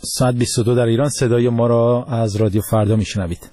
ساعت 22 در ایران. صدای ما را از رادیو فردا میشنوید.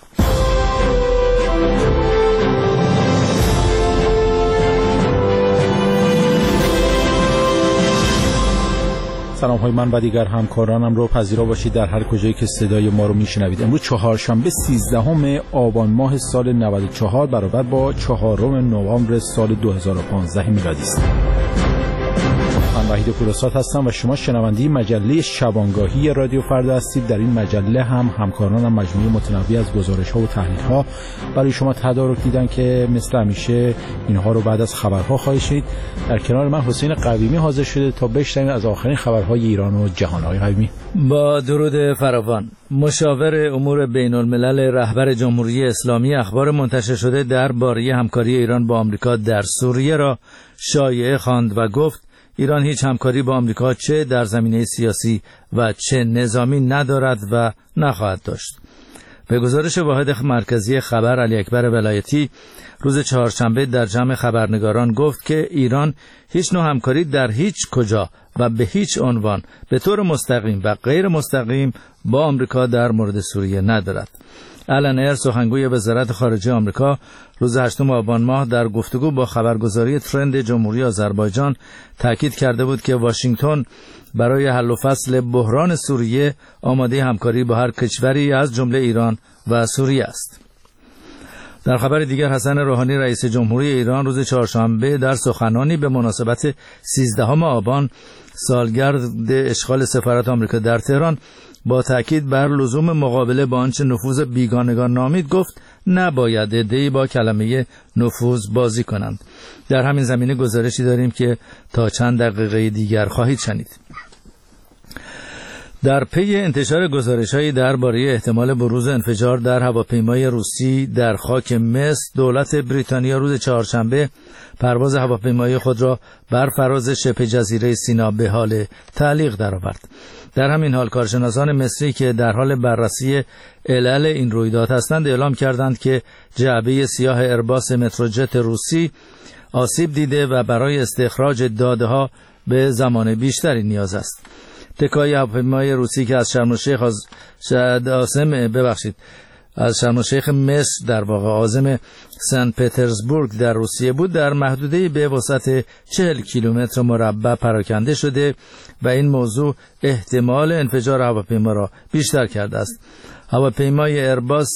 سلام های من و دیگر همکارانم رو پذیرا باشید در هر کجایی که صدای ما رو میشنوید. امروز چهارشنبه 13 آبان ماه سال 94 برابر با 4 نوامبر سال 2015 میلادی است. من وحید پورساد هستم و شما شنونده مجله شبانگاهی رادیو فردا هستید. در این مجله هم همکارانم مجموعه متنوعی از گزارش‌ها و تحلیل‌ها برای شما تدارک دیدن که مثل همیشه اینها رو بعد از خبرها خواهید شنید. در کنار من حسین قویمی حاضر شده تا بشنویم از آخرین خبرهای ایران و جهان. های قویمی، با درود فراوان. مشاور امور بین الملل رهبر جمهوری اسلامی اخبار منتشر شده درباره همکاری ایران با آمریکا در سوریه را شایعه خواند و گفت ایران هیچ همکاری با آمریکا چه در زمینه سیاسی و چه نظامی ندارد و نخواهد داشت. به گزارش واحد مرکزی خبر علی اکبر ولایتی روز چهارشنبه در جمع خبرنگاران گفت که ایران هیچ نوع همکاری در هیچ کجا و به هیچ عنوان به طور مستقیم و غیر مستقیم با آمریکا در مورد سوریه ندارد. آلن ایر سخنگوی وزارت خارجه آمریکا روز 8 آبان ماه در گفتگو با خبرگزاری ترند جمهوری آذربایجان تاکید کرده بود که واشنگتن برای حل و فصل بحران سوریه آماده همکاری با هر کشوری از جمله ایران و سوریه است. در خبر دیگر حسن روحانی رئیس جمهوری ایران روز چهارشنبه در سخنانی به مناسبت 13 آبان سالگرد اشغال سفارت آمریکا در تهران با تاکید بر لزوم مقابله با آنچه نفوذ بیگانگان نامید گفت نباید عده‌ای با کلمه نفوذ بازی کنند. در همین زمینه گزارشی داریم که تا چند دقیقه دیگر خواهید شنید. در پی انتشار گزارش‌هایی درباره احتمال بروز انفجار در هواپیمای روسی در خاک مصر، دولت بریتانیا روز چهارشنبه پرواز هواپیمای خود را بر فراز شبه جزیره سینا به حال تعلیق درآورد. در همین حال کارشناسان مصری که در حال بررسی علل این رویداد هستند اعلام کردند که جعبه سیاه ایرباس متروجت روسی آسیب دیده و برای استخراج داده‌ها به زمان بیشتری نیاز است. تکای هواپیمای روسی که از شرم الشیخ مصر در واقع عاصمه سن پترزبورگ در روسیه بود در محدوده به وسعت 40 کیلومتر مربع پراکنده شده و این موضوع احتمال انفجار هواپیما را بیشتر کرده است. هواپیمای ایرباس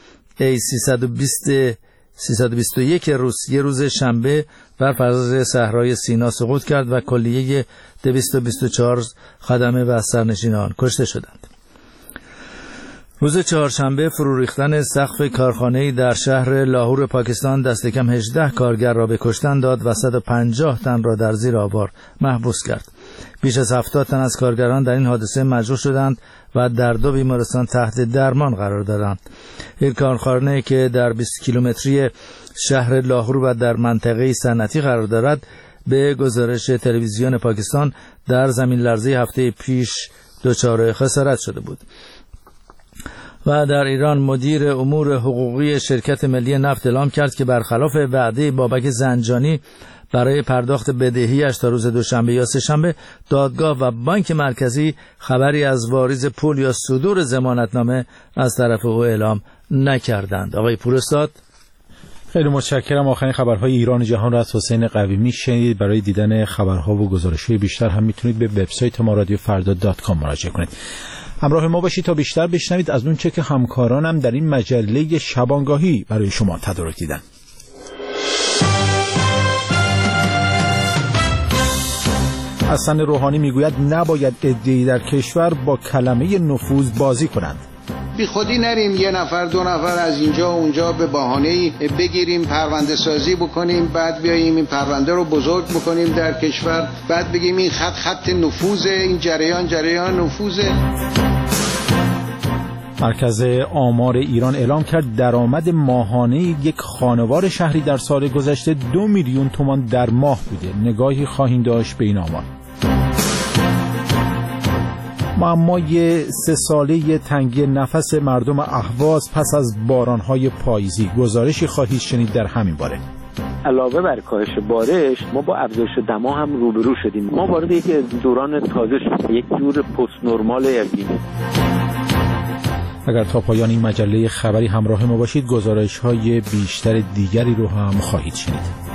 A321 روسیه روز شنبه بر فراز صحرای سینا سقوط کرد و کلیه 224 خدمه و سرنشینان کشته شدند. روز چهارشنبه فرو ریختن سقف کارخانه‌ای در شهر لاهور پاکستان دست کم 18 کارگر را به کشتن داد و 150 تن را در زیر آوار محبوس کرد. بیش از 70 تن از کارگران در این حادثه مجروح شدند و در 2 بیمارستان تحت درمان قرار دارند. این کارخانه که در 20 کیلومتری شهر لاهور و در منطقه صنعتی قرار دارد به گزارش تلویزیون پاکستان در زمین لرزه هفته پیش دچار خسارت شده بود. و در ایران مدیر امور حقوقی شرکت ملی نفت اعلام کرد که برخلاف وعده بابک زنجانی برای پرداخت بدهیش تا روز دوشنبه یا سه‌شنبه دادگاه و بانک مرکزی خبری از واریز پول یا صدور ضمانتنامه از طرف او اعلام نکردند. آقای پورستاد، خیلی متشکرم. آخرین خبرهای ایران و جهان را از حسین قویمی شنید. برای دیدن خبرها و گزارش‌های بیشتر هم میتونید به وبسایت ما radiofarda.com مراجعه کنید. همراه ما باشید تا بیشتر بشنوید از اون چه که همکارانم در این مجله شبانگاهی برای شما تدارک دیدن. حسن روحانی میگوید نباید عده‌ای در کشور با کلمه نفوذ بازی کنند. بی خودی نریم یه نفر دو نفر از اینجا و اونجا به بهانه‌ای بگیریم پرونده سازی بکنیم، بعد بیاییم این پرونده رو بزرگ بکنیم در کشور، بعد بگیم این خط نفوذه، این جریان نفوذه. مرکز آمار ایران اعلام کرد درآمد ماهانه یک خانوار شهری در سال گذشته 2 میلیون تومان در ماه بوده. نگاهی خواهیم داشت به این آمار. معمای 3 ساله تنگی نفس مردم اهواز پس از بارانهای پاییزی، گزارشی خواهید شنید در همین باره. علاوه بر کاهش بارش ما با افزایش دما هم روبرو شدیم. ما وارد یک دوران تازه شدیم، یک دور پست نرمال اقلیمی. اگر تا پایان این مجله خبری همراه ما باشید، گزارش‌های بیشتر دیگری رو هم خواهید شنید.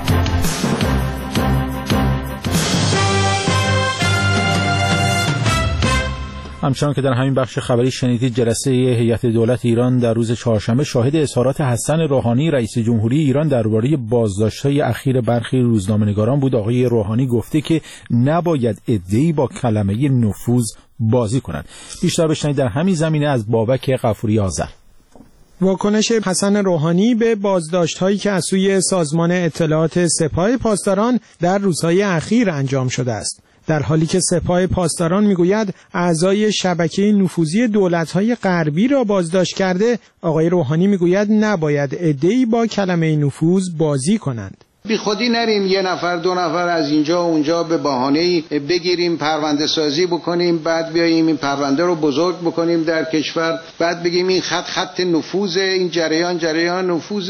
همچنان که در همین بخش خبری شنیدید، جلسه هیئت دولت ایران در روز چهارشنبه شاهد اظهارات حسن روحانی رئیس جمهوری ایران درباره بازداشت‌های اخیر برخی روزنامه‌نگاران بود. آقای روحانی گفته که نباید عده‌ای با کلمه نفوذ بازی کنند. بیشتر بشنوید در همین زمینه از بابک غفوری آذر. واکنش حسن روحانی به بازداشت‌هایی که از سوی سازمان اطلاعات سپاه پاسداران در روزهای اخیر انجام شده است، در حالی که سپاه پاسداران میگوید اعضای شبکه نفوذی دولت‌های غربی را بازداشت کرده، آقای روحانی میگوید نباید عده‌ای با کلمه نفوذ بازی کنند. بی خودی نریم یه نفر دو نفر از اینجا و اونجا به بهانه‌ای بگیریم پرونده سازی بکنیم، بعد بیاییم این پرونده رو بزرگ بکنیم در کشور، بعد بگیم این خط نفوذ، این جریان نفوذ.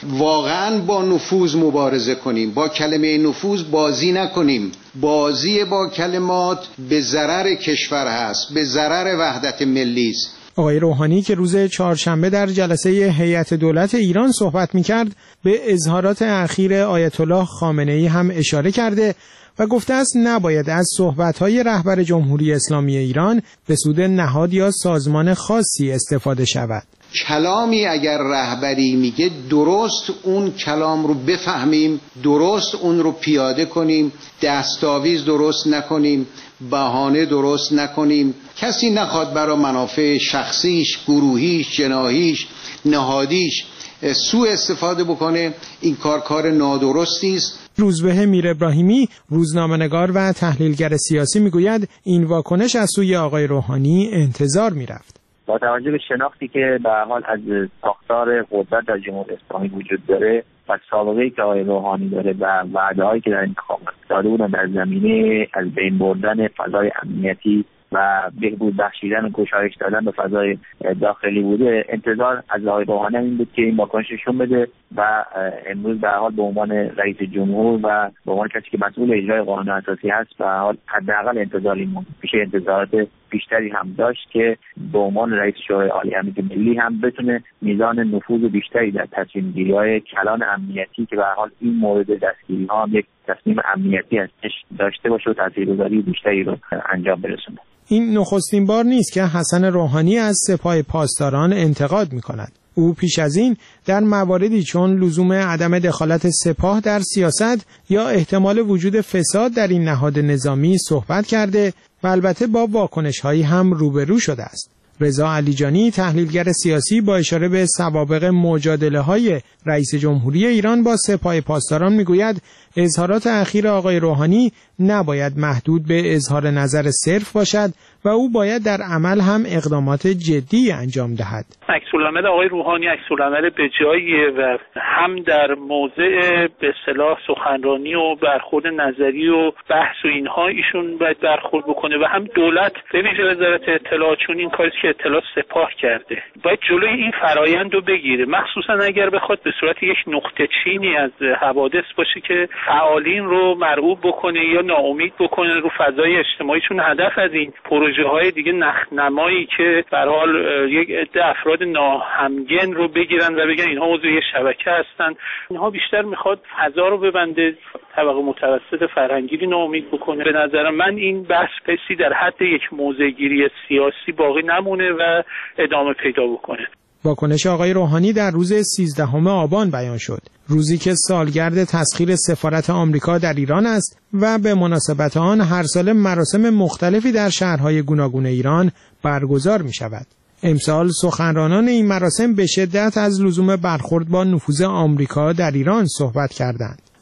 واقعا با نفوذ مبارزه کنیم، با کلمه نفوذ بازی نکنیم. بازی با کلمات به ضرر کشور هست، به ضرر وحدت ملی است. آقای روحانی که روز چهارشنبه در جلسه هیئت دولت ایران صحبت می‌کرد، به اظهارات اخیر آیت الله خامنه‌ای هم اشاره کرده و گفته است نباید از صحبت‌های رهبر جمهوری اسلامی ایران به سود نهاد یا سازمان خاصی استفاده شود. کلامی اگر رهبری میگه درست اون کلام رو بفهمیم، درست اون رو پیاده کنیم، دستاویز درست نکنیم، بهانه درست نکنیم. کسی نخواد برای منافع شخصیش، گروهیش، جناحیش، نهادیش سوء استفاده بکنه. این کار نادرستی است. روزبه میر ابراهیمی، روزنامه‌نگار و تحلیلگر سیاسی، میگوید این واکنش از سوی آقای روحانی انتظار میرفت. با توجه به شناختی که به حال از ساختار قدرت در جمهوری اسلامی وجود داره و سابقه‌ای که آقای روحانی داره و وعده‌هایی که در انتخابات داده بودن در زمینه از بین بردن فضای امنیتی و بهبود بخشیدن و گشایش دادن به فضای داخلی بوده، انتظار از آقای روحانی این بود که این واکنش نشون بده و امروز به حال به عنوان رئیس جمهور و به عنوان کسی که مسئول اجرای قانون اساسی هست به حال حداقل انتظاری میشه انتظارات بیشتری هم داشت که به عنوان رئیس شورای عالی امنیت ملی هم بتونه میزان نفوذ بیشتری در تصمیم گیری‌های کلان امنیتی که به حال این مورد دستگیری ها یک تصمیم امنیتی هستش داشته باشه و تاثیرگذاری بیشتری رو انجام برسونه. این نخستین بار نیست که حسن روحانی از سپاه پاسداران انتقاد می‌کند. او پیش از این در مواردی چون لزوم عدم دخالت سپاه در سیاست یا احتمال وجود فساد در این نهاد نظامی صحبت کرده و البته با واکنش‌هایی هم روبرو شده است. رضا علیجانی، تحلیلگر سیاسی، با اشاره به سوابق مجادله‌های رئیس جمهوری ایران با سپاه پاسداران میگوید اظهارات اخیر آقای روحانی نباید محدود به اظهار نظر صرف باشد و او باید در عمل هم اقدامات جدی انجام دهد. عکس‌العمل آقای روحانی عکس‌العمل بجاییه و هم در موضع به اصطلاح سخنرانی و برخورد نظری و بحث و اینها ایشون باید برخورد بکنه و هم دولت به ویژه وزارت اطلاعات، چون این کاری که اطلاعات سپاه کرده باید جلوی این فرایند رو بگیره، مخصوصا اگر بخواد به صورت یک نقطه چینی از حوادث باشه که فعالین رو مرعوب بکنه یا ناامید بکنه رو فضای اجتماعی، چون هدف از این پروژه های دیگه نخنمایی که به هر حال یک عده افراد ناهمگن رو بگیرن و بگن اینها عضو یه شبکه هستن، اینها بیشتر میخواد فضا رو ببنده، طبقه متوسط فرهنگی رو ناامید بکنه. به نظر من این بحث پسی در حد یک موضع‌گیری سیاسی باقی نمونه و ادامه پیدا بکنه. واکنش آقای روحانی در روز 13 آبان بیان شد، روزی که سالگرد تسخیر سفارت آمریکا در ایران است و به مناسبت آن هر سال مراسم مختلفی در شهرهای گوناگون ایران برگزار می شود. امسال سخنرانان این مراسم به شدت از لزوم برخورد با نفوذ آمریکا در ایران صحبت کردند.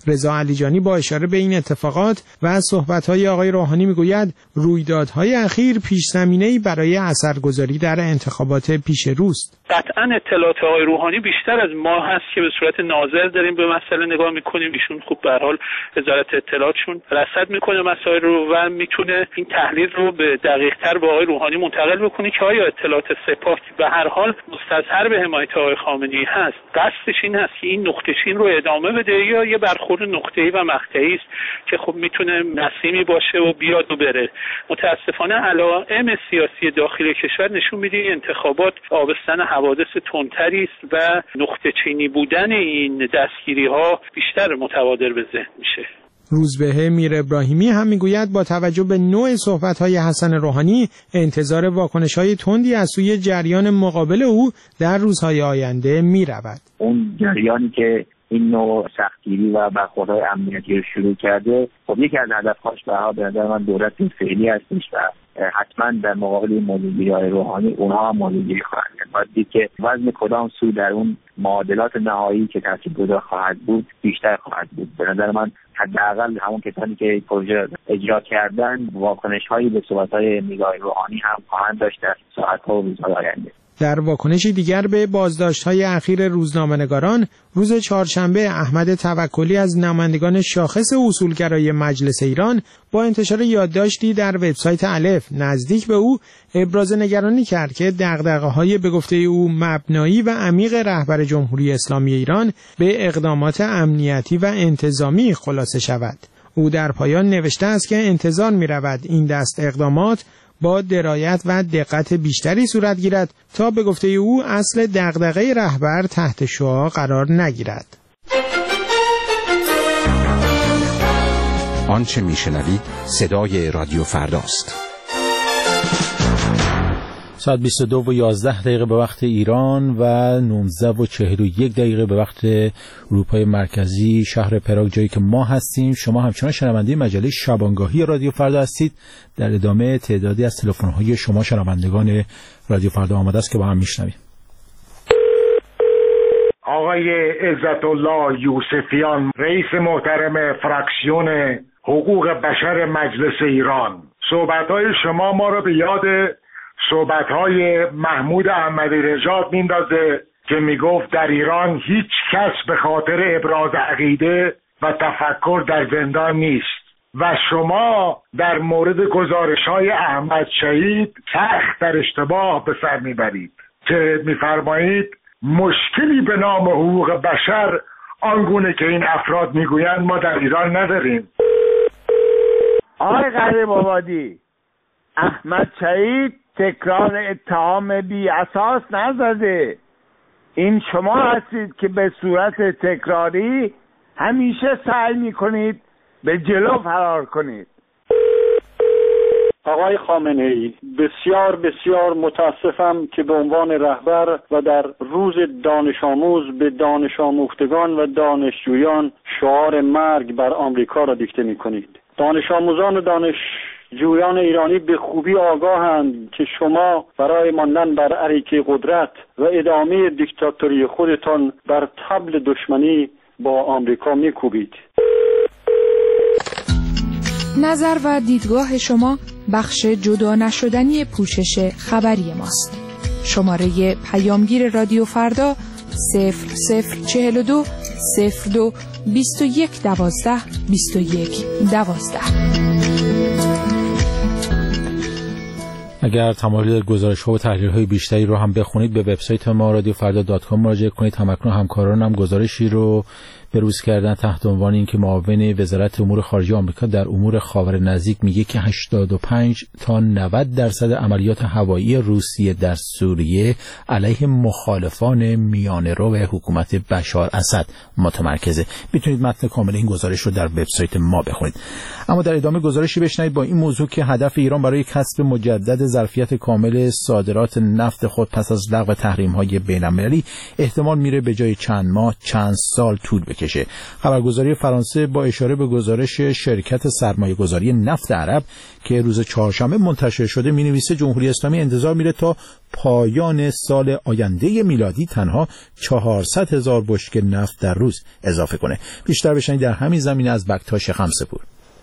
رضا علیجانی با اشاره به این اتفاقات و صحبت‌های آقای روحانی میگوید رویدادهای اخیر پیش‌زمینه‌ای برای اثرگذاری در انتخابات پیش روست. قطعاً اطلاعات آقای روحانی بیشتر از ما هست که به صورت ناظر داریم به مسئله نگاه می‌کنیم. ایشون خوب به هر حال وزارت اطلاعاتشون رصد می‌کنه مسائل رو و میتونه این تحلیل رو به دقیق‌تر به آقای روحانی منتقل بکنه که آیا اطلاعات سپاه به هر حال مستظهر به حمایت آقای خامنه‌ای هست، قصدش این هست که این نقطه‌چین رو ادامه بده یا یه برخورد نقطه‌ای و مقطعی است که خب میتونه نسیمی باشه و بیاد و بره. متاسفانه علائم سیاسی داخل کشور نشون میده انتخابات آبستن حوادث تندتری است و نقطه‌چینی بودن این دستگیری‌ها بیشتر متبادر به ذهن میشه. روزبه میر ابراهیمی هم میگوید با توجه به نوع صحبت‌های حسن روحانی انتظار واکنش‌های تندی از سوی جریان مقابل او در روزهای آینده می‌رود. اون جریانی که این نوع سختگیری و برخوردهای امنیتی رو شروع کرده، خب یکی از هدف‌هاش به نظر من دولت فعلی هستش و حتما در مقابل موضوعی‌های روحانی اونها هم موضوعی خواهند کرد. باید دید که وزن کدام سو در اون معادلات نهایی که تاثیرگذار خواهد بود بیشتر خواهد بود. به نظر من حداقل همون کسانی که پروژه اجرا کردن واکنش‌هایی به صحبت‌های میرزای روحانی هم خواهند داشت در ساعت‌ها و روزهای آینده. در واکنشی دیگر به بازداشت‌های اخیر روزنامه‌نگاران، روز چهارشنبه احمد توکلی از نمایندگان شاخص اصولگرای مجلس ایران با انتشار یادداشتی در وبسایت الف نزدیک به او ابراز نگرانی کرد که دغدغه‌های به گفته او مبنایی و عمیق رهبر جمهوری اسلامی ایران به اقدامات امنیتی و انتظامی خلاصه شود. او در پایان نوشته است که انتظار می‌رود این دست اقدامات با درایت و دقت بیشتری صورت گیرد تا به گفته او اصل دغدغه رهبر تحت شعاع قرار نگیرد. آنچه میشنوید صدای رادیو فرداست. ساعت 22:11 به وقت ایران و 19:41 به وقت اروپای مرکزی، شهر پراگ جایی که ما هستیم. شما همچنان شنونده مجله شبانگاهی رادیو فردا هستید. در ادامه تعدادی از تلفن‌های شما شنوندگان رادیو فردا آماده است که با هم میشنویم. آقای عزت الله یوسفیان، رئیس محترم فراکسیون حقوق بشر مجلس ایران، صحبت‌های شما ما را به یاد صحبت‌های محمود احمدی نژاد میندازه که میگفت در ایران هیچ کس به خاطر ابراز عقیده و تفکر در زندان نیست و شما در مورد گزارش‌های احمد شهید سخت در اشتباه به سر میبرید که میفرمایید مشکلی به نام حقوق بشر آنگونه که این افراد میگویند ما در ایران نداریم. آقای غریب آبادی، احمد شهید تکرار اتهام بی اساس نزده. این شما هستید که به صورت تکراری همیشه سعی میکنید به جلو فرار کنید. آقای خامنه‌ای، بسیار بسیار متاسفم که به عنوان رهبر و در روز دانش آموز به دانش آموختگان و دانشجویان شعار مرگ بر آمریکا را دیکته میکنید. دانش آموزان و دانشجویان ایرانی به خوبی آگاهند که شما برای ماندن بر اریکه قدرت و ادامه دیکتاتوری خودتان بر طبل دشمنی با آمریکا میکوبید. نظر و دیدگاه شما بخش جدا نشدنی پوشش خبری ماست. شماره پیامگیر رادیو فردا 0042 02 21 12 21 12. اگر تمایل گزارش‌ها و تحلیل‌های بیشتری رو هم بخونید به وبسایت ما radiofarda.com مراجعه کنید. همکنون همکاران هم گزارشی رو بروز کردن تحت عنوان اینکه معاون وزارت امور خارجه آمریکا در امور خاور نزدیک میگه که 85 تا 90% عملیات هوایی روسیه در سوریه علیه مخالفان میانه‌رو حکومت بشار اسد متمرکزه. میتونید متن کامل این گزارش رو در وبسایت ما بخونید. اما در ادامه گزارشی بشنوید با این موضوع که هدف ایران برای کسب مجدد ظرفیت کامل صادرات نفت خود پس از لغو تحریم‌های بین‌المللی احتمال میره به جای چند ماه چند سال طول بکشه. درکشه. خبرگزاری فرانسه با اشاره به گزارش شرکت سرمایه‌گذاری نفت عرب که روز چهارشنبه منتشر شده می‌نویسه جمهوری اسلامی انتظار میره تا پایان سال آینده میلادی تنها 400,000 بشکه نفت در روز اضافه کنه. بیشتر بشنید در همین زمینه از بکتاش خمسه‌پور.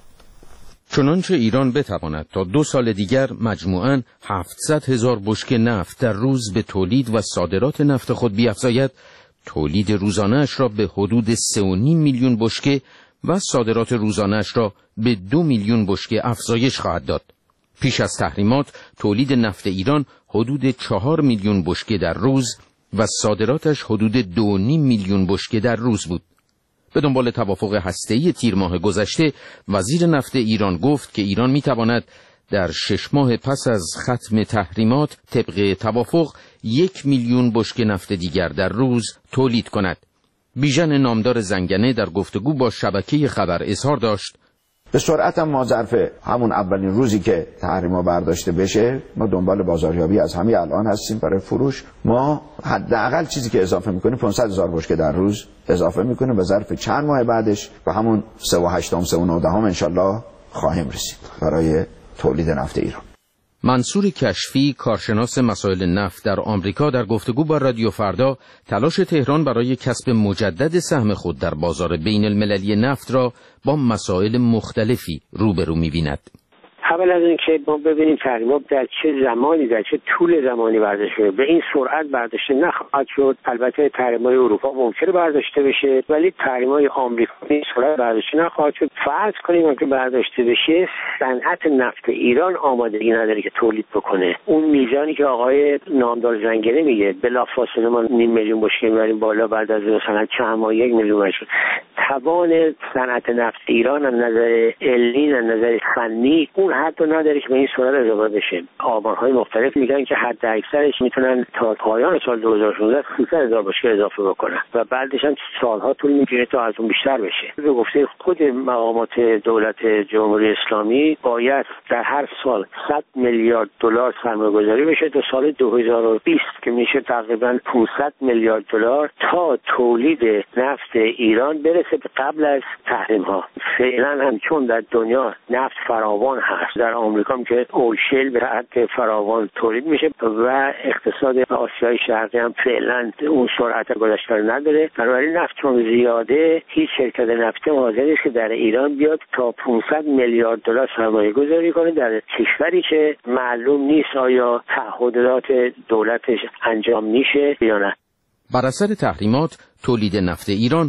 چنانچه ایران بتواند تا 2 سال دیگر مجموعاً 700,000 بشکه نفت در روز به تولید و صادرات نفت خود بیفزاید، تولید روزانه‌اش را به حدود 3.5 میلیون بشکه و صادرات روزانه‌اش را به 2 میلیون بشکه افزایش خواهد داد. پیش از تحریمات تولید نفت ایران حدود 4 میلیون بشکه در روز و صادراتش حدود 2.5 میلیون بشکه در روز بود. به دنبال توافق هسته‌ای تیر ماه گذشته، وزیر نفت ایران گفت که ایران می‌تواند در 6 ماه پس از ختم تحریمات طبق توافق 1 میلیون بشکه نفت دیگر در روز تولید کند. بیژن نامدار زنگنه در گفتگو با شبکه خبر اظهار داشت: به سرعت هم ما ظرف همون اولین روزی که تحریما برداشته بشه ما دنبال بازاریابی از همین الان هستیم برای فروش. ما حداقل چیزی که اضافه میکنیم 500,000 بشکه در روز اضافه میکنیم و ظرف چند ماه بعدش به همون 3.8-3.9 انشالله خواهیم رسید برای تولید نفت ایران. منصور کشفی، کارشناس مسائل نفت در آمریکا، در گفتگو با رادیو فردا تلاش تهران برای کسب مجدد سهم خود در بازار بین المللی نفت را با مسائل مختلفی روبرو می‌بیند. اول از اینکه ما ببینیم تحریم‌ها در چه زمانی، در چه طول زمانی برداشته شده. به این سرعت برداشته نخواهد شد. البته تحریم‌های اروپا ممکنه برداشته بشه، ولی تحریم‌های آمریکا به این سرعت برداشته نخواهد شد. فرض کنیم که برداشته بشه، صنعت نفت ایران آمادگی نداره که تولید بکنه. اون میزانی که آقای نامدار زنگنه میگه بلافاصله ما 0.5 میلیون بشکه می‌بریم بالا، بعد از مثلا چند ماه 1 میلیون بشه. توان صنعت نفت ایران از نظر علمی، از نظر فنی اون حتی نداره که به این صورت اضافه بشه. آمارهای مختلف میگن که حد اکثرش میتونن تا پایان سال 2016 300,000 بشکه اضافه بکنن و بعدش هم سالها طول میکشه تا از اون بیشتر بشه. به گفته خود مقامات دولت جمهوری اسلامی باید در هر سال 100 میلیارد دلار سرمایه‌گذاری بشه تا سال 2020 که میشه تقریبا 500 میلیارد دلار تا تولید نفت ایران برسه قبل از تحریم ها. فعلا هم چون در دنیا نفت فراوان هست، در آمریکا هم که اوشیل به حد فراوان تولید میشه و اقتصاد آسیای شرقی هم فعلا اون سرعت گذشته نداره، بنابراین نفت چون زیاده هیچ شرکت نفتی حاضر نیست که در ایران بیاد تا 500 میلیارد دلار سرمایه گذاری کنه در کشوری که معلوم نیست آیا تعهدات دولتش انجام میشه یا نه. بر اثر تحریمات تولید نفت ایران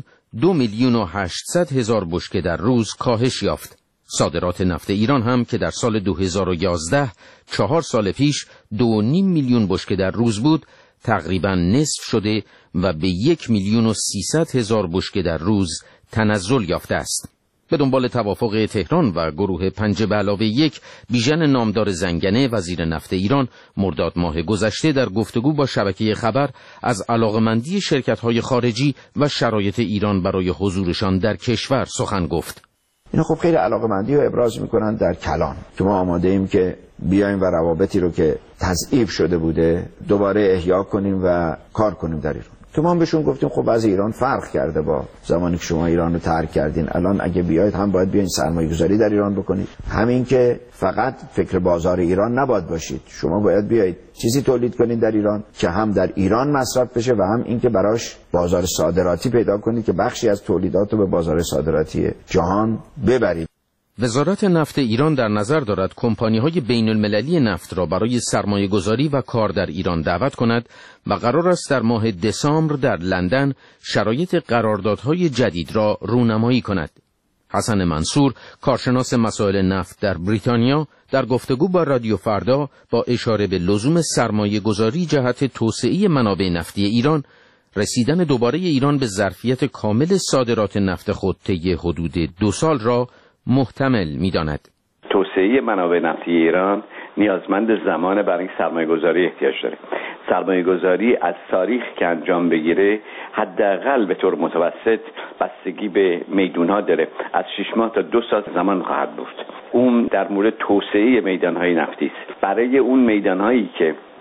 2,800,000 بشکه در روز کاهش یافت. صادرات نفت ایران هم که در سال 2011 4 سال پیش 2.5 میلیون بشکه در روز بود تقریبا نصف شده و به 1,300,000 بشکه در روز تنزل یافته است. به دنبال توافق تهران و گروه 5+1 بیژن نامدار زنگنه وزیر نفت ایران مرداد ماه گذشته در گفتگو با شبکه خبر از علاقمندی شرکت‌های خارجی و شرایط ایران برای حضورشان در کشور سخن گفت. اینا خب خیلی علاقمندی رو ابراز میکنن در کلان که ما آماده ایم که بیایم و روابطی رو که تضعیف شده بوده دوباره احیا کنیم و کار کنیم در ایران. تو ما هم بهشون گفتیم خب از ایران فرق کرده با زمانی که شما ایران رو ترک کردین. الان اگه بیاید هم باید بیاین سرمایه‌گذاری در ایران بکنید، همین که فقط فکر بازار ایران نباید باشید، شما باید بیاید چیزی تولید کنید در ایران که هم در ایران مصرف بشه و هم اینکه براش بازار صادراتی پیدا کنید که بخشی از تولیدات رو به بازار صادراتی جهان ببرید. وزارت نفت ایران در نظر دارد کمپانی‌های بین‌المللی نفت را برای سرمایه‌گذاری و کار در ایران دعوت کند و قرار است در ماه دسامبر در لندن شرایط قراردادهای جدید را رونمایی کند. حسن منصور، کارشناس مسائل نفت در بریتانیا، در گفتگو با رادیو فردا با اشاره به لزوم سرمایه‌گذاری جهت توسعه منابع نفتی ایران، رسیدن دوباره ایران به ظرفیت کامل صادرات نفت خود طی حدود 2 سال را محتمل می‌داند. توسعه منابع نفتی ایران نیازمند زمان برای سرمایه‌گذاری احتیاج داره. سرمایه‌گذاری از تاریخ که انجام بگیره حداقل به طور متوسط بستگی به میدان‌ها داره، از 6 ماه تا 2 سال زمان خواهد بود. اون در مورد توسعه میدان‌های نفتی است. برای اون میدان‌هایی که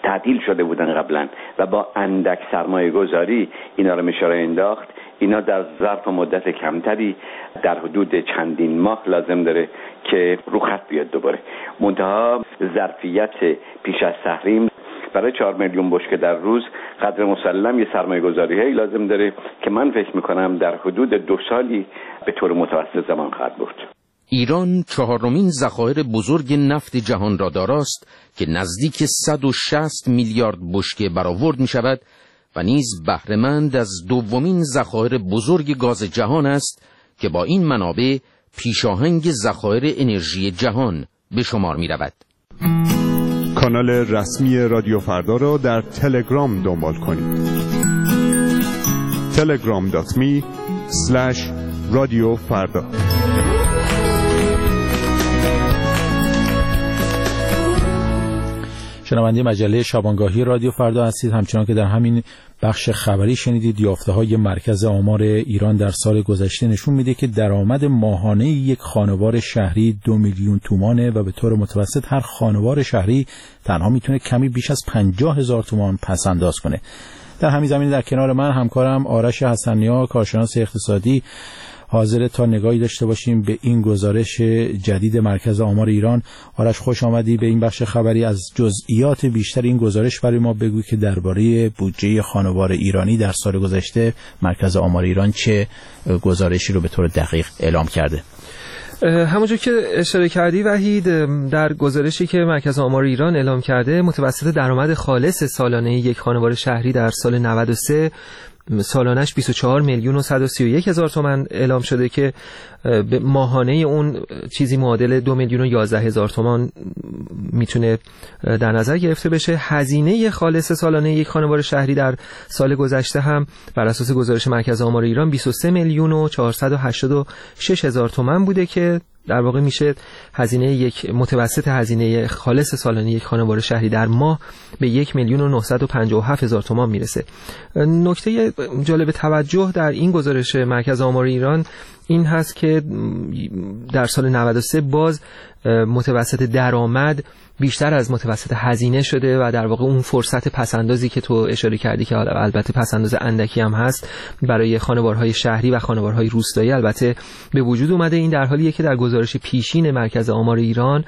تعطیل شده بودن قبلا و با اندک سرمایه گذاری اینا رو میشه انداخت. اینا در ظرف مدت کمتری در حدود چندین ماه لازم داره که رو خط بیاد دوباره. منتها ظرفیت پیش از تحریم برای 4 میلیون بشکه در روز قدر مسلم یه سرمایه گذاری هایی لازم داره که من فکر میکنم در حدود 2 سالی به طور متوسط زمان خواهد بود. ایران 4مین ذخایر بزرگ نفت جهان را داراست که نزدیک 160 میلیارد بشکه برآورد می شود و نیز بهره‌مند از 2مین ذخایر بزرگ گاز جهان است که با این منابع پیشاهنگ ذخایر انرژی جهان به شمار می رود. کانال رسمی رادیو فردا را در تلگرام دنبال کنید. telegram.me/رادیوفردا. شنونده مجله شبانگاهی رادیو فردا هستید. همچنان که در همین بخش خبری شنیدید، یافته‌های مرکز آمار ایران در سال گذشته نشون میده که درآمد ماهانه یک خانوار شهری 2 میلیون تومانه و به طور متوسط هر خانوار شهری تنها میتونه کمی بیش از 50,000 تومان پس انداز کنه. در همین زمینه در کنار من همکارم آرش حسنیا، کارشناس اقتصادی، حاضر تا نگاهی داشته باشیم به این گزارش جدید مرکز آمار ایران. آرش، خوش آمدی به این بخش خبری. از جزئیات بیشتر این گزارش برای ما بگو که درباره بودجه خانوار ایرانی در سال گذشته مرکز آمار ایران چه گزارشی رو به طور دقیق اعلام کرده. همونجور که اشاره کردی وحید، در گزارشی که مرکز آمار ایران اعلام کرده، متوسط درآمد خالص سالانه یک خانوار شهری در سال 93 سالانش 24 میلیون و 131 هزار تومان اعلام شده که ماهانه اون چیزی معادل 2 میلیون و 11 هزار تومان میتونه در نظر گرفته بشه. هزینه خالص سالانه یک خانوار شهری در سال گذشته هم بر اساس گزارش مرکز آمار ایران 23 میلیون و 486 هزار تومان بوده که در واقع میشه متوسط هزینه خالص سالانه یک خانوار شهری در ماه به 1 میلیون و 957 هزار تومان میرسه. نکته جالب توجه در این گزارش مرکز آمار ایران این هست که در سال 93 باز متوسط درآمد بیشتر از متوسط هزینه شده و در واقع اون فرصت پسندازی که تو اشاره کردی که البته پسنداز اندکی هم هست برای خانوارهای شهری و خانوارهای روستایی البته به وجود اومده. این در حالیه که در گزارش پیشین مرکز آمار ایران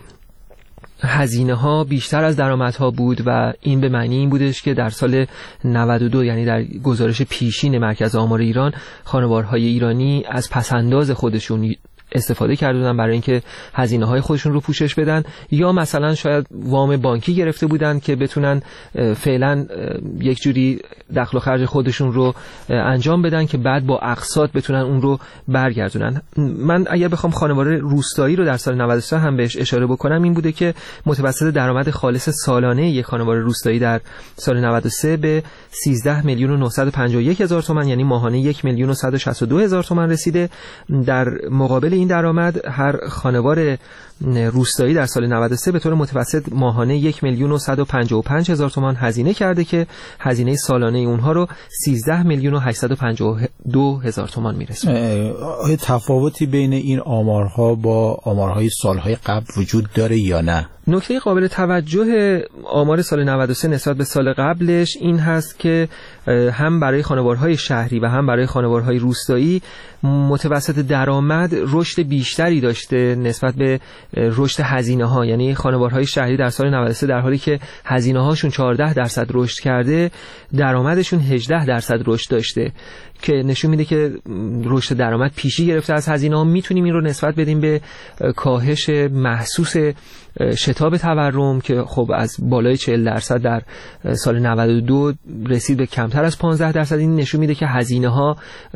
هزینه ها بیشتر از درآمدها بود و این به معنی این بودش که در سال 92 یعنی در گزارش پیشین مرکز آمار ایران خانوارهای ایرانی از پسنداز خودشون استفاده کردن برای اینکه هزینه‌های خودشون رو پوشش بدن، یا مثلا شاید وام بانکی گرفته بودن که بتونن فعلا یک جوری دخل و خرج خودشون رو انجام بدن که بعد با اقساط بتونن اون رو برگردونن. من اگر بخوام خانوار روستایی رو در سال 93 هم بهش اشاره بکنم، این بوده که متوسط درآمد خالص سالانه یک خانوار روستایی در سال 93 به 13 میلیون و 951 هزار تومان یعنی ماهانه 1 میلیون و 162 هزار تومان رسیده. در مقابل این درآمد هر خانوار روستایی در سال 93 به طور متوسط ماهانه 1 میلیون و 155 هزار تومان هزینه کرده که هزینه سالانه اونها رو 13 میلیون و 852 هزار تومان میرسه. تفاوتی بین این آمارها با آمارهای سالهای قبل وجود داره یا نه؟ نکته قابل توجه آمار سال 93 نسبت به سال قبلش این هست که هم برای خانوارهای شهری و هم برای خانوارهای روستایی متوسط درآمد رشد بیشتری داشته نسبت به رشد هزینه ها. یعنی خانوارهای شهری در سال 93 در حالی که هزینه هاشون 14% رشد کرده، درآمدشون 18% رشد داشته که نشون میده که رشد درآمد پیشی گرفته از هزینه ها. میتونیم این رو نسبت بدیم به کاهش محسوس شتاب تورم که خب از بالای 40% در سال 92 رسید به کمتر از 15%. این نشون میده که هزینه ها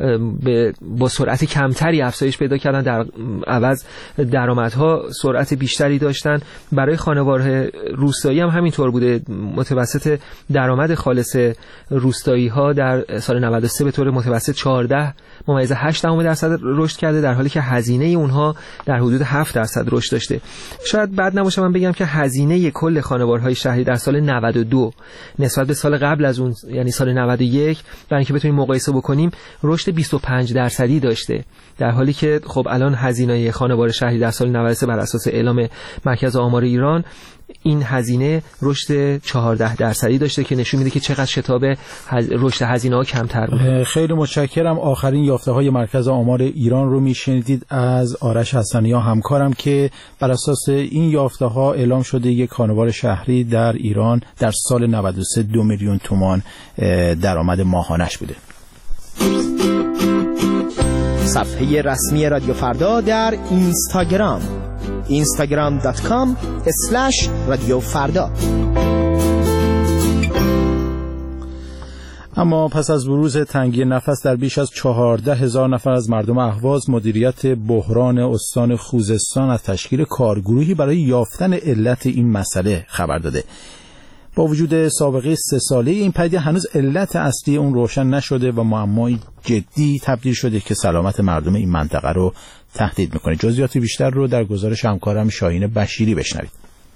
با سرعت کمتری افزایش پیدا کردن، در عوض درآمدها سرعت بیشتری داشتن. برای خانوار روستایی هم همینطور بوده. متوسط درآمد خالص روستایی ها در سال 93 به طور متوسط 14.8% رشد کرده، در حالی که هزینه اونها در حدود 7% رشد داشته. شاید بعد نباشه من بگم که هزینه کل خانوارهای شهری در سال 92 نسبت به سال قبل از اون یعنی سال 91 برای اینکه بتونیم مقایسه بکنیم رشد 25% داشته، در حالی که خب الان هزینه خانوار شهری در سال 93 بر اساس اعلام مرکز آمار ایران این هزینه رشد 14% داشته که نشون میده که چقدر شتاب رشد هزینه‌ها کمتر بوده. خیلی متشکرم. آخرین یافته‌های مرکز آمار ایران رو میشنیدید از آرش حسنی‌ها همکارم که بر اساس این یافته‌ها اعلام شده یک خانوار شهری در ایران در سال 93 2 میلیون تومان درآمد ماهانش بوده. صفحه رسمی رادیو فردا در اینستاگرام instagram.com/رادیو فردا. اما پس از بروز تنگی نفس در بیش از 14,000 نفر از مردم اهواز، مدیریت بحران استان خوزستان از تشکیل کارگروهی برای یافتن علت این مسئله خبر داده. با وجود سابقه 3 ساله این پدیده هنوز علت اصلی اون روشن نشده و معمای جدی تبدیل شده که سلامت مردم این منطقه رو تهدید میکنه. جزئیات بیشتر رو در گزارش همکارم شاهین بشیری بشنوید.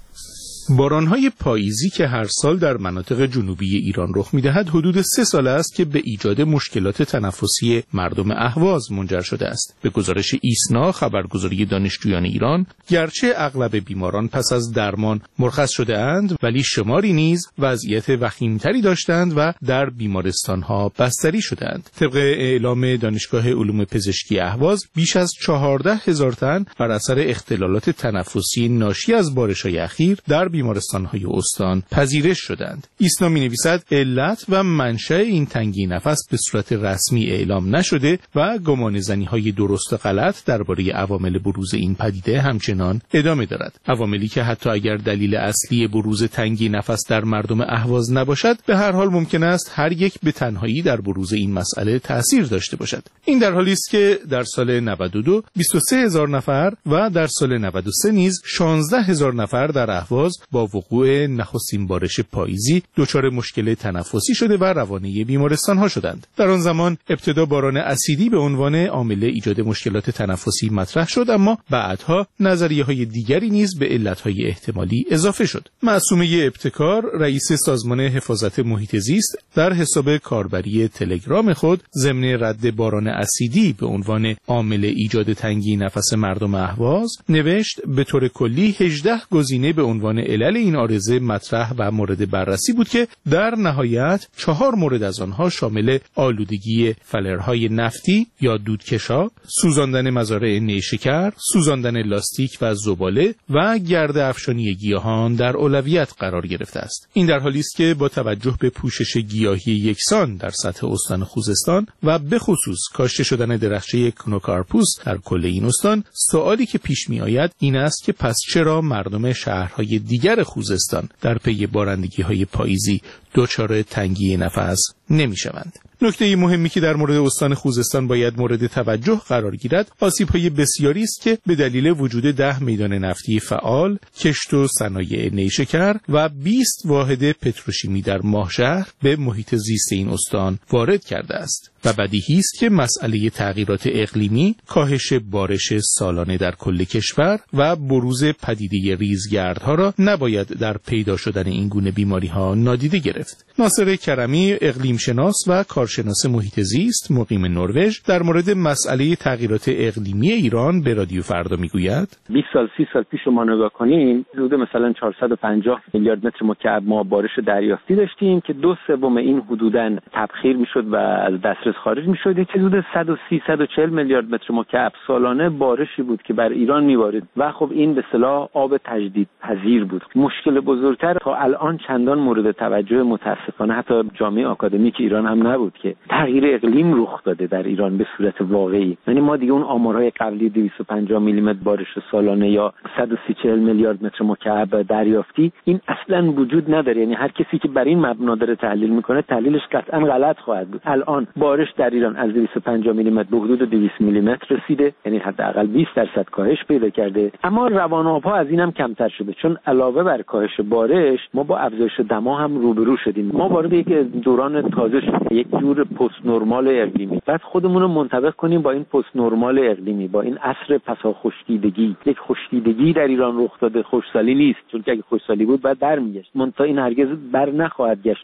باران‌های پاییزی که هر سال در مناطق جنوبی ایران رخ می‌دهد حدود 3 سال است که به ایجاد مشکلات تنفسی مردم اهواز منجر شده است. به گزارش ایسنا، خبرگزاری دانشجویان ایران، گرچه اغلب بیماران پس از درمان مرخص شده اند، ولی شماری نیز وضعیت وخیم‌تری داشتند و در بیمارستان‌ها بستری شدند. طبق اعلام دانشگاه علوم پزشکی اهواز، بیش از 14,000 تن بر اثر اختلالات تنفسی ناشی از بارش‌های اخیر در بیمارستان‌های استان پذیرش شدند. ایسنا می‌نویسد علت و منشأ این تنگی نفس به صورت رسمی اعلام نشده و گمانه‌زنی‌های درست و غلط درباره عوامل بروز این پدیده همچنان ادامه دارد. عواملی که حتی اگر دلیل اصلی بروز تنگی نفس در مردم اهواز نباشد، به هر حال ممکن است هر یک به تنهایی در بروز این مسئله تأثیر داشته باشد. این در حالی است که در سال 92 23,000 نفر و در سال 93 نیز 16,000 نفر در اهواز با وقوع نخستین بارش پاییزی دچار مشکل تنفسی شده و روانه بیمارستان‌ها شدند. در آن زمان ابتدا باران اسیدی به عنوان عامل ایجاد مشکلات تنفسی مطرح شد، اما بعدها نظریه‌های دیگری نیز به علت‌های احتمالی اضافه شد. معصومه ابتکار، رئیس سازمان حفاظت محیط زیست، در حساب کاربری تلگرام خود ضمن رد باران اسیدی به عنوان عامل ایجاد تنگی نفس مردم اهواز نوشت: به طور کلی 18 گزینه به عنوان علل این عارضه مطرح و مورد بررسی بود که در نهایت 4 مورد از آنها شامل آلودگی فلرهای نفتی یا دودکشا، سوزاندن مزارع نیشکر، سوزاندن لاستیک و زباله و گرد افشانی گیاهان در اولویت قرار گرفته است. این در حالی است که با توجه به پوشش گیاهی یکسان در سطح استان خوزستان و به خصوص کاشته شدن درخچه کنوکارپوس در کل این استان، سوالی که پیش می آید این است که پس چرا مردم شهرهای دیگر خوزستان در پی بارندگی‌های پاییزی دچار تنگی نفس نمی‌شوند؟ نکته مهمی که در مورد استان خوزستان باید مورد توجه قرار گیرد، آسیب‌های بسیاری است که به دلیل وجود 10 میدان نفتی فعال، کشت و صنایع نیشکر و 20 واحد پتروشیمی در ماهشهر به محیط زیست این استان وارد کرده است. و بدیهی است که مسئله تغییرات اقلیمی، کاهش بارش سالانه در کل کشور و بروز پدیده ریزگردها را نباید در پیدا شدن این گونه بیماری‌ها نادیده گرفت. ناصر کرمی، اقلیم شناس و کارشناس محیط زیست مقیم نروژ، در مورد مسئله تغییرات اقلیمی ایران به رادیو فردا میگوید: 20 سال 30 سال پیش ما نگاه کنیم، حدود مثلا 450 میلیارد متر مکعب ما بارش دریافتی داشتیم که 2/3 این حدوداً تبخیر میشد و از دسترس خارج میشد. یک حدود 130 140 میلیارد متر مکعب سالانه بارشی بود که بر ایران میوارد و خب این به اصطلاح آب تجدید پذیر بود. مشکل بزرگتر تا الان چندان مورد توجه متاسفانه حتی جامعه آکادمیک ایران هم نبود که تغییر اقلیم رخ داده در ایران به صورت واقعی. یعنی ما دیگه اون آمارهای قبلی 250 میلی متر بارش سالانه یا 130 میلیارد متر مکعب دریافتی این اصلا وجود نداره. یعنی هر کسی که بر این مبنا داره تحلیل میکنه تحلیلش قطعا غلط خواهد بود. الان بارش در ایران از 250 میلی متر به حدود 200 میلی متر رسیده، یعنی حداقل 20% کاهش پیدا کرده. اما روان آبها از این هم کمتر شده، چون علاوه بر کاهش بارش ما با افزایش دما هم روبرو شدیم. ما وارد یک دوران تازه شدیم، یک جور پست نرمال اقلیمی. بعد خودمون رو منطبق کنیم با این پست نرمال اقلیمی، با این عصر پسا خشکیدگی. یک خشکیدگی در ایران رخ داده، خشکسالی نیست، چون که اگه خشکسالی بود بعد برمیگشت. منتها این هرگز بر نخواهد گشت.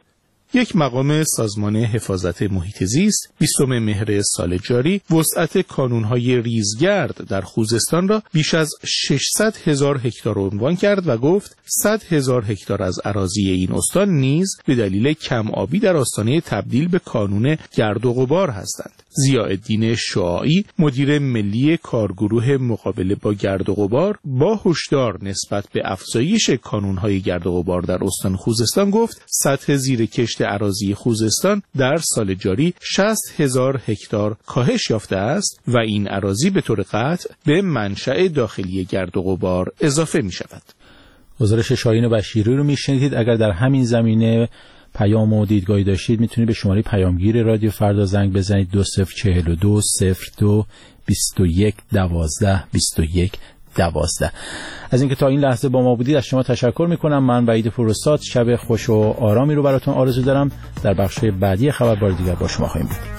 یک مقام سازمان حفاظت محیط زیست 20 مهر سال جاری وسعت کانون‌های ریزگرد در خوزستان را بیش از 600,000 هکتار عنوان کرد و گفت 100,000 هکتار از اراضی این استان نیز به دلیل کم آبی در آستانه تبدیل به کانون گرد و غبار هستند. ضیاءالدین شعاعی مدیر ملی کارگروه مقابله با گرد و غبار با هشدار نسبت به افزایش کانون‌های گرد و غبار در استان خوزستان گفت سطح زیر کشت اراضی خوزستان در سال جاری 60,000 هکتار کاهش یافته است و این اراضی به طور قطع به منشأ داخلی گرد و غبار اضافه می شود. گزارش شاهین بشیری رو میشنیدید. اگر در همین زمینه پیام و دیدگاهی داشتید میتونید به شماره پیامگیر رادیو فردا زنگ بزنید 2042 02 21 12 21 12. از اینکه تا این لحظه با ما بودید از شما تشکر میکنم. من وحید فرستاد شب خوش و آرامی رو براتون آرزو دارم. در بخش بعدی خبربار دیگر با شما خواهیم بود.